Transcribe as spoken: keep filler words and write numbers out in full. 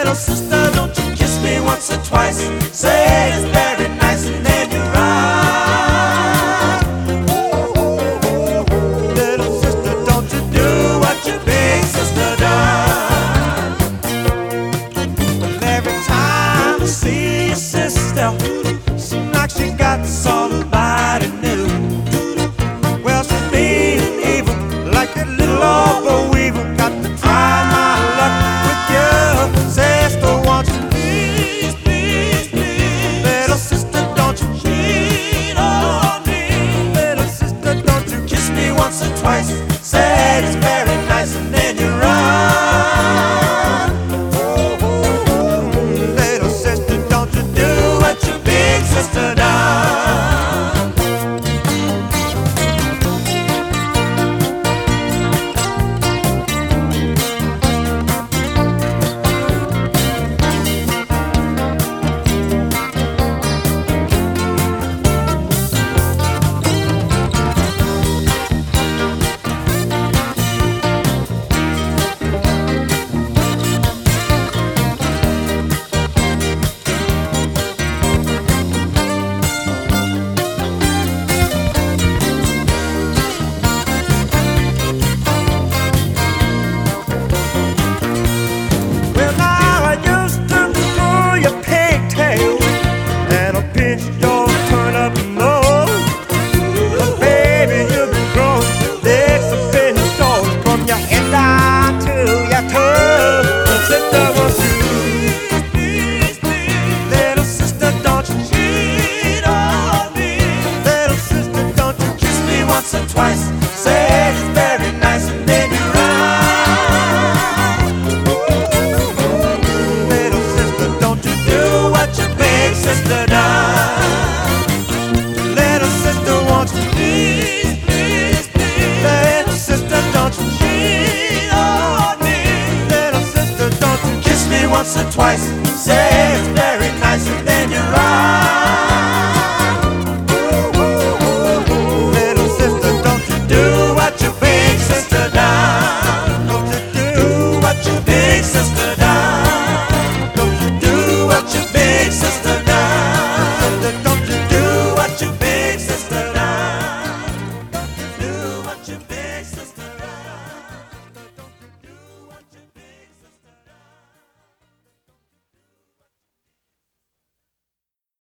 Little sister, don't you kiss me once or twice. Say it's very nice and then you run. Little sister, don't you do what your big sister done. Well, every time I see your sister, seems like she got somebody new. Well, she's mean and evil, like a little old boy weevil. Got to try my luck with you. Sister, won't you please, please, please? Little sister, don't you cheat on me. Little sister, don't you kiss me once or twice. Say it's very nice and then you run. Little sister, don't you do what your big sister done. Once or twice, say it's very nice and then you run. Little sister, don't you do what your big sister